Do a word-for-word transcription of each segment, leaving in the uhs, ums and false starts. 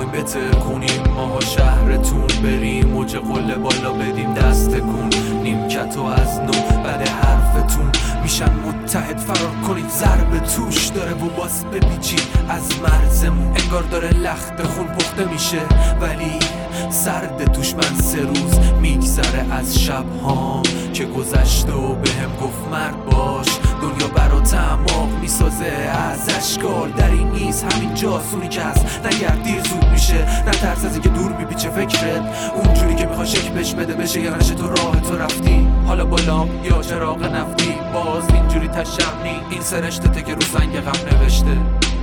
بیایم بتر کنیم ماها شهرتون، بریم موج قله بالا بدیم دست کن، نیمکت و از نو بعد حرفتون میشن متحد، فرار کنید ضرب توش داره و باز بپیچید از مرزمون، انگار داره لخت خون پخته میشه ولی سرد توش. من سه روز میگذره از شبهام که گذشته و به هم گفت مرد باش، دنیا برا تعماق میسازه از اشکال، در این نیست همین جاسونی که هست، نگرد دیر زود میشه، نترس از اینکه دور میپیچه فکرت اونجوری که میخوای شکل بهش بده بشه، یا نشه تو راه تو رفتی حالا بالا یا چراغ نفتی، باز اینجوری تشرنی این سرشتته که رو سنگ غم نوشته.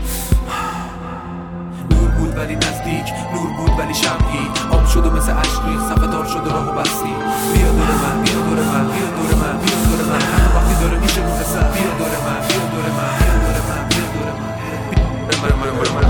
نور بود ولی نزدیک، نور بود ولی شمعی، آب شد و مثل عشقی صفحه دار شد و راهو بستی. بیا دور من، بیا دور من، بیا دور من، بیا دور من، حتی وقتی داره میشه موزه سر، بیا دور من، بیا دور من، بیا دور من، بیا دور من، بیا دور من.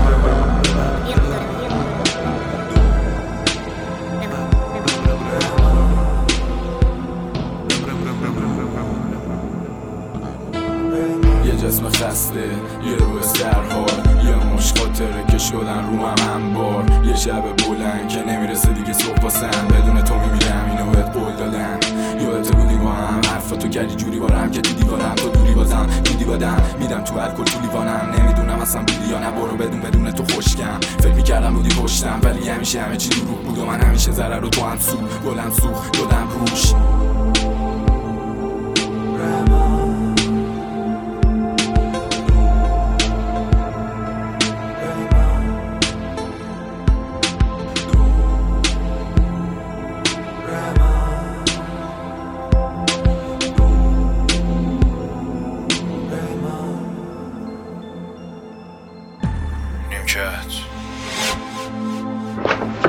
یه جسم خسته، یه روح سرحال، یه مش خاطره که شدن رو هم انبار، یه شب بلند که نمیرسه دیگه صبح واسم، بدون تو میمیرم اینو بهت قول دادم، یادت بودی با هم حرفاتو کردی جوری بارم که دیدی بارم تو دوری بازم دیدی بادم میدم تو الکل تو لیوانم، نمیدونم اصلا بودی یا نه، برو بدون بدون تو خوشگم، فکر میکردم بودی پشتم ولی همیشه همه چی دروغ بود و من همیشه ضرر رو تو هم سو گلم سو دادم روش. نیمکت